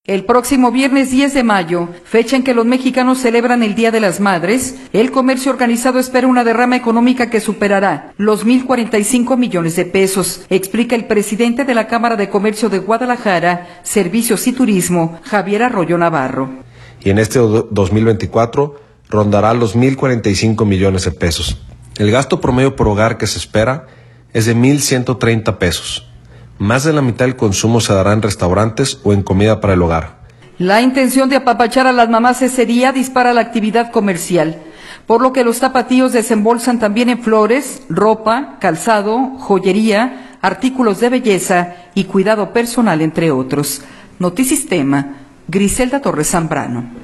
El próximo viernes 10 de mayo, fecha en que los mexicanos celebran el Día de las Madres, el comercio organizado espera una derrama económica que superará los 1,045 millones de pesos, explica el presidente de la Cámara de Comercio de Guadalajara, Servicios y Turismo, Javier Arroyo Navarro. Y en este 2024 rondará los 1,045 millones de pesos. El gasto promedio por hogar que se espera es de 1,130 pesos. Más de la mitad del consumo se dará en restaurantes o en comida para el hogar. La intención de apapachar a las mamás ese día dispara la actividad comercial, por lo que los tapatíos desembolsan también en flores, ropa, calzado, joyería, artículos de belleza y cuidado personal, entre otros. Notisistema, Griselda Torres Zambrano.